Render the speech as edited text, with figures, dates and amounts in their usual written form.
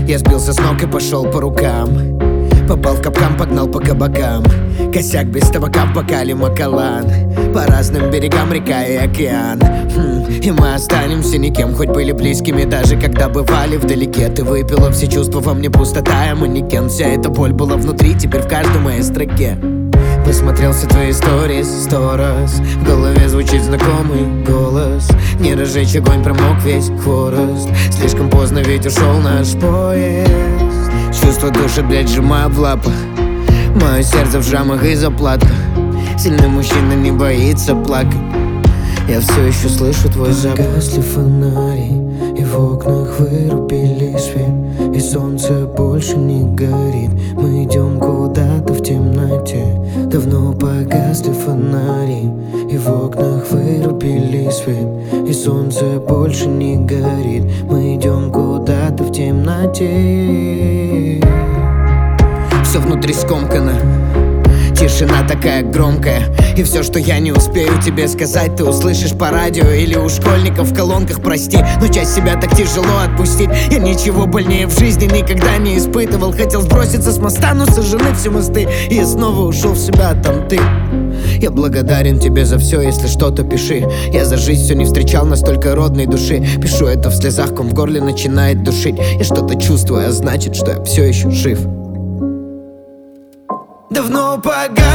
Я сбился с ног и пошел по рукам. Попал в капкан, погнал по кабакам. Косяк без табака в бокале Макалан. По разным берегам река и океан. И мы останемся никем, хоть были близкими, даже когда бывали вдалеке. Ты выпила все чувства, во мне пустота, я манекен. Вся эта боль была внутри, теперь в каждой моей строке. Посмотрел все твои сторис 100 раз. В голове звучит знакомый голос. Не разжечь огонь, промок весь хворост. Слишком поздно, ведь ушел наш поезд. Чувства души, блядь, сжимаю в лапах. Мое сердце в жамах и заплатках. Сильный мужчина не боится плакать. Я все еще слышу твой запах. Гасли фонари, и в окнах вырубили свет, и солнце больше не горит. Мы идем куда-то в темноте. Давно погасли фонари, и в окнах вырубили свет, и солнце больше не горит. Мы идем куда-то в темноте. Все внутри скомкано, тишина такая громкая. И все, что я не успею тебе сказать, ты услышишь по радио или у школьников в колонках, прости. Но часть себя так тяжело отпустить. Я ничего больнее в жизни никогда не испытывал. Хотел сброситься с моста, но сожжены все мосты. И я снова ушел в себя, а там ты. Я благодарен тебе за все, если что-то пиши. Я за жизнь все не встречал настолько родной души. Пишу это в слезах, ком в горле начинает душить. Я что-то чувствую, а значит, что я все еще жив. Давно погас